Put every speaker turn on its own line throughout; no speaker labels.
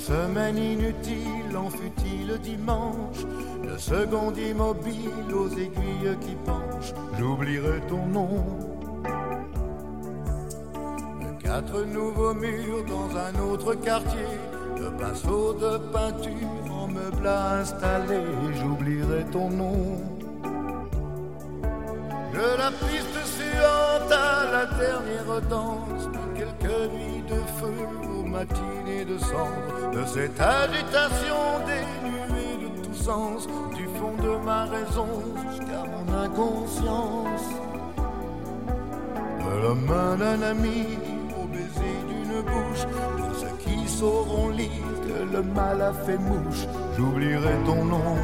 semaine inutile en fut-il dimanche, le second immobile aux aiguilles qui penchent, j'oublierai ton nom. De 4 nouveaux murs dans un autre quartier, de pinceaux de peinture en meubles à installer, j'oublierai ton nom. De la piste suivante à la dernière danse, de quelques nuits de feu aux matinées de cendre, de cette agitation dénuée de tout sens, du fond de ma raison jusqu'à mon inconscience. De la main d'un ami au baiser d'une bouche, pour ceux qui sauront lire que le mal a fait mouche, j'oublierai ton nom.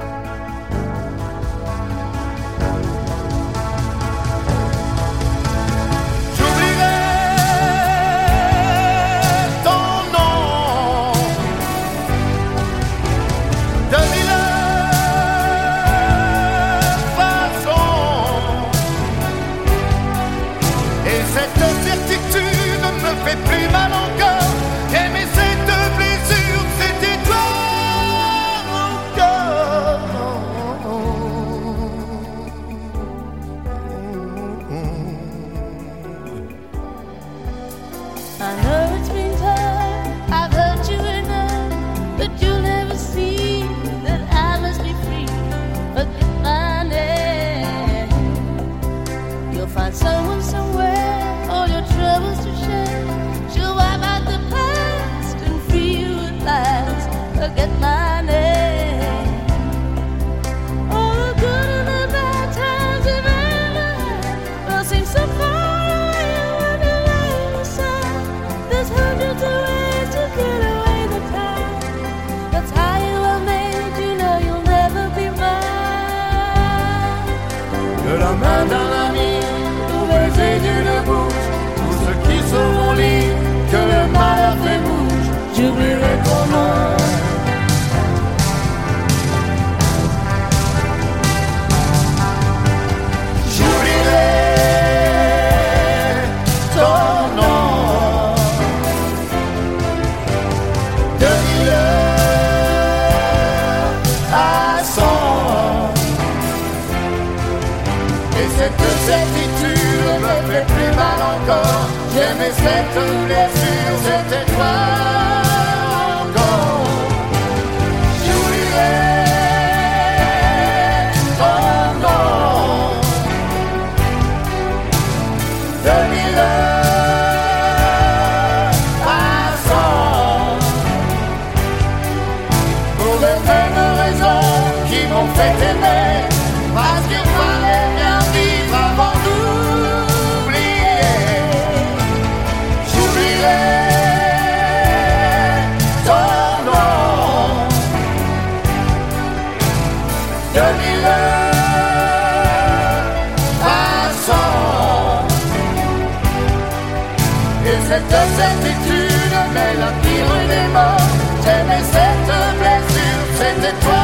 Someone somewhere, all your troubles to share. She'll wipe out the past and free you at last. Forget my name. All the good and the bad times you've ever had will seem so far away when you lay aside. There's hundreds of ways to get away the time. That's how you were made, you know you'll never be mine.
De la main d'un ami et d'une bouche, pour ceux qui sauront lire que le mal a fait bouche, j'oublierai ton nom. J'oublierai ton nom. De 1000 à 100. Et cette certitude me fait plus mal encore. J'aimais cette blessure, c'était toi encore. J'oublierai ton nom. De 1000 à 100. Pour les mêmes raisons qui m'ont fait aimer, parce qu'il fallait bien vivre avant d'oublier. J'oublierai ton nom. De 1000 à 100. Et cette certitude m'est la pire des morts. J'aimais cette blessure, c'était toi.